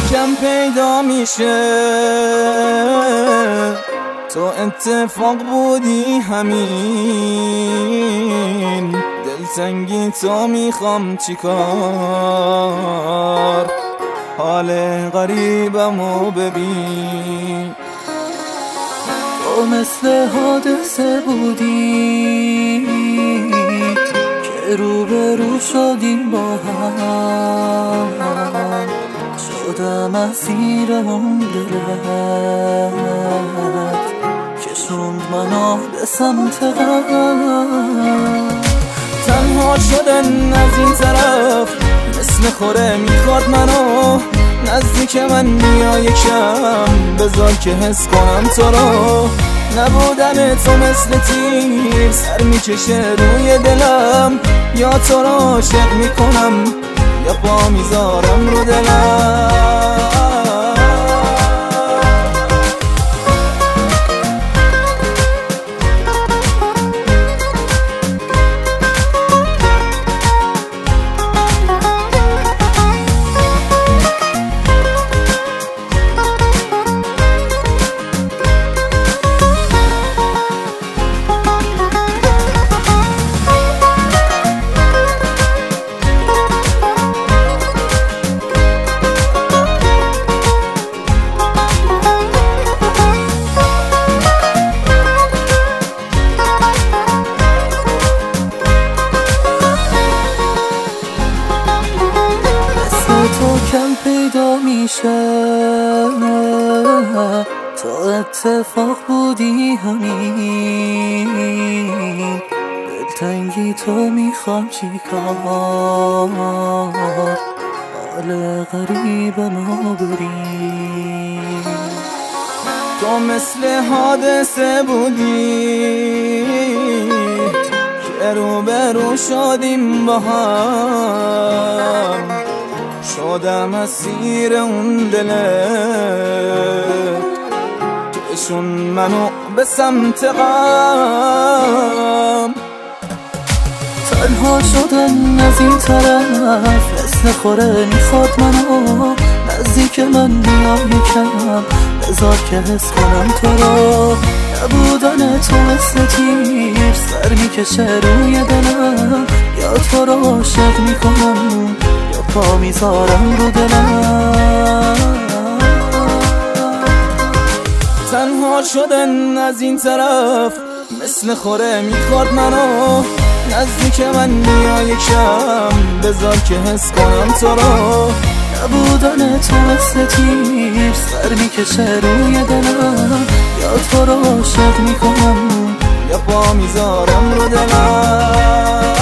کم پیدا میشه تو اتفاق بودی همین دلتنگی تو میخوام چیکار حال غریبمو ببین تو مثل حادثه بودی که روبرو شدیم با هم شدم اسیر اون دلت کشوند منو به سمت غم تنها شدن از این طرف مثل خوره میخواد منو نزدیک من بیا یکم بذار که حس کنم تو رو نبودن تو مثل تیر سر میکشه روی دلم یا تو رو عاشق میکنم یا پا میذارم رو دلم تو کم پیدا میشه تو اتفاق بودی همین دلتنگی تو میخوام چیکار حال غریبمو بری تو مثل حادثه بودی که روبرو شدیم با هم شدم اسیر اون دلت کشون منو به سمت غم تنها شدن از این طرف مثل خوره میخواد منو نزدیک من بیا یکم بذار که حس کنم تو رو نبودن تو مثل تیر سر میکشه روی دلم یا تو رو عاشق میکنم یا پا میذارم رو دلم تنها شدن از این طرف مثل خوره میخواد منو نزدیک من بیا یکم بذار که حس کنم تو رو نبودن تو مثل تیر سر میکشه روی دلم یا تو رو عاشق میکنم یا پا میذارم رو دلم